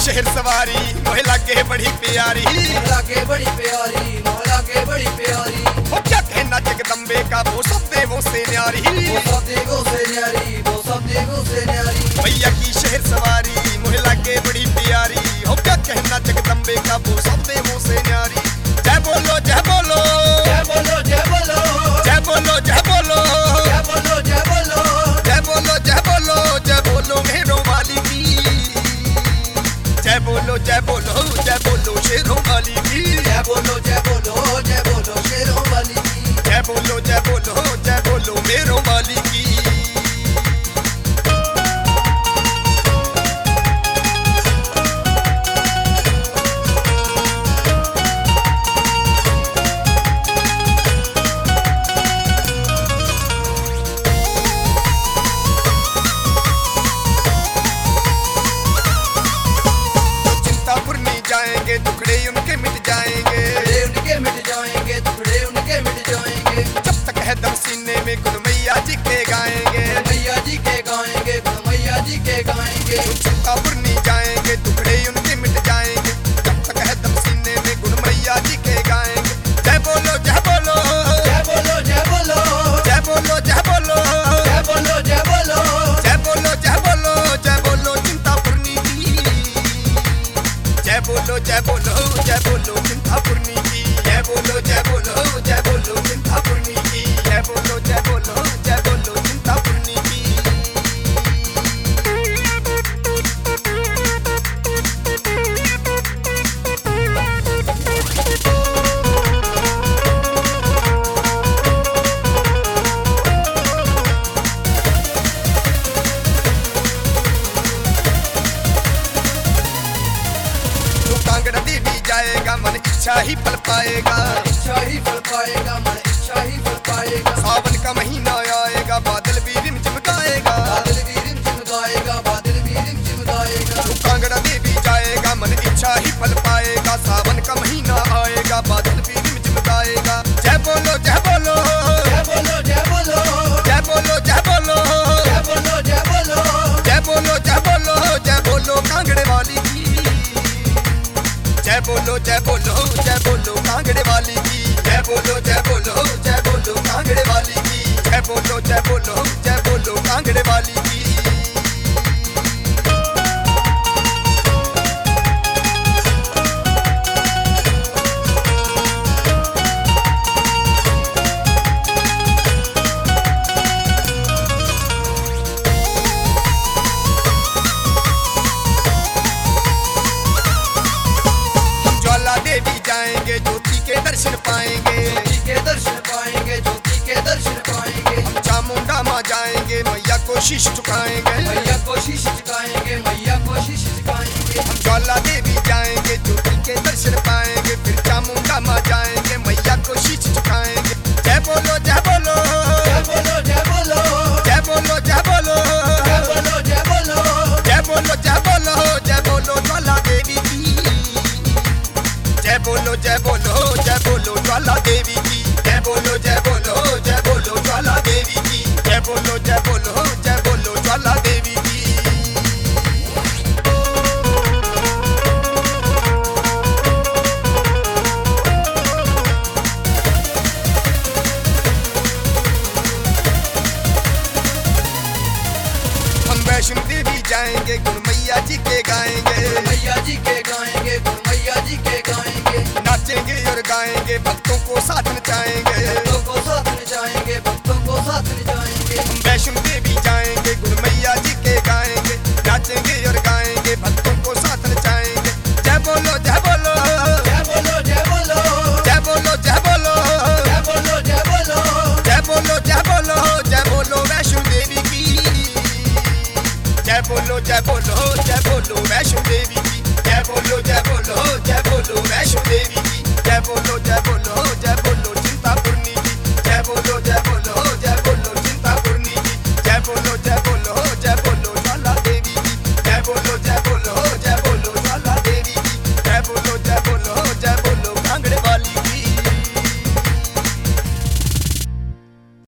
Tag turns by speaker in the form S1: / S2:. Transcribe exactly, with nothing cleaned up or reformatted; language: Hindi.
S1: शहर सवारी मोहे लागे बड़ी प्यारी,
S2: लागे बड़ी प्यारी, मोहे लागे बड़ी प्यारी।
S1: वो क्या कहना जगदम्बे का, वो सब देवों से न्यारी,
S2: वो सब देवों से न्यारी, वो सब देवों से न्यारी।
S1: मैया की शहर सवारी मोहे लागे बड़ी प्यारी, हो क्या कहना जगदम्बे का, वो सब देवों से न्यारी। जय बोलो जय बोलो
S2: जय बोलो जय बोलो
S1: जय बोलो जय बोलो
S2: जय बोलो जय बोलो
S1: जय बोलो जय बोलो जय बोलो मेरों वाली की, जय बोलो जय बोलो जय बोलो शेरों वाली की,
S2: जय बोलो जय बोलो जय बोलो शेरों वाली की,
S1: जय बोलो जय बोलो जय बोलो मेरों वाली की। जाएंगे टुकड़े उनके मिट जाएंगे,
S2: टुकड़े उनके मिट जाएंगे, टुकड़े उनके मिट जाएंगे।
S1: जब तक है दम सीने में गुण मैया जी के गाएंगे,
S2: मैया जी के गाएंगे, गुण मैया जी के गाएंगे।
S1: चिंतापुर नहीं जाएंगे टुकड़े उनके मिट जाएंगे, जब तक है दम सीने में गुण मैया जी के गाएंगे। जय बोलो जय बोलो
S2: जय बोलो जय बोलो
S1: जय बोलो जय बोलो
S2: जय बोलो जय बोलो
S1: जय बोलो जय बोलो जय बोलो चिंतापुरनी की, जय बोलो जय बोलो जय बोलो चिंतापुरनी की, जय बोलो जय बोलो जय बोलो चिंतापुरनी की, जय बोलो जय बोलो जय बोलो चिंतापुरनी की। कांगड़ा देवी जाएगा मन इच्छा ही फल पाएगा,
S2: इच्छा ही फल पाएगा, मन इच्छा ही फल पाएगा।
S1: सावन का महीना आएगा बादल भी रिम चिमकाएगा,
S2: बादल भी रिम चिमकाएगा, बादल भी रिम चिमकाएगा।
S1: कांगड़ा देवी जाएगा मन इच्छा ही फल पाएगा, सावन का महीना आएगा बादल भी रिम चिमकाएगा। जय बोलो जय बोलो
S2: जय बोलो जय बोलो
S1: जय बोलो जय बोलो
S2: जय बोलो जय बोलो
S1: जय बोलो जय बोलो जय बोलो कांगड़े वाली की, जय बोलो जय बोलो जय बोलो कांगड़े वाली की, जय बोलो जय बोलो जय बोलो कांगड़े वाली की, जय बोलो जय बोलो जय बोलो कांगड़े वाली की। देवी जाएंगे ज्योति के दर्शन पाएंगे,
S2: ज्योति के दर्शन पाएंगे, ज्योति के दर्शन पाएंगे।
S1: हम चामुंडा माँ जाएंगे मैया को शीश झुकाएंगे,
S2: मैया को शीश झुकाएंगे, मैया को शीश झुकाएंगे।
S1: हम ज्वाला देवी जाएंगे ज्योति के दर्शन पाएंगे, फिर चामुंडा माँ जाएंगे मैया को शीश झुकाएंगे। जय बोलो जय बोलो
S2: जय बोलो जय बोलो
S1: जय बोलो जय बोलो
S2: जय बोलो जय बोलो
S1: जय बोलो जय बोलो जय बोलो ज्वाला देवी की, जय बोलो जय बोलो जय बोलो ज्वाला देवी की, जय बोलो जय बोलो जय बोलो ज्वाला देवी की, जय बोलो जय बोलो जय बोलो ज्वाला देवी की। हम वैष्णो देवी जाएंगे गुण मैया जी के गाएंगे,
S2: मैया जी के गाएंगे, गुण मैया जी के गाएंगे।
S1: नाचेंगे और गाएंगे भक्तों को साथ नचाएंगे,
S2: भक्तों को साथ नचाएंगे, भक्तों को साथ नचाएंगे।
S1: हम वैष्णो देवी जाएंगे गुण मैया जी के गाएंगे, नाचेंगे और गाएंगे भक्तों को साथ नचाएंगे। जय बोलो जय बोलो
S2: जय बोलो जय बोलो
S1: जय बोलो जय बोलो
S2: जय बोलो जय बोलो
S1: जय बोलो जय बोलो जय बोलो वैष्णो देवी की, जय बोलो जय बोलो जय बोलो वैष्णो देवी की, जय बोलो जय बोलो जय बोलो वैष्णो देवी की, जय बोलो जय बोलो जय बोलो चिंतापुरनी की, जय बोलो जय बोलो जय बोलो चिंतापुरनी की, जय बोलो जय बोलो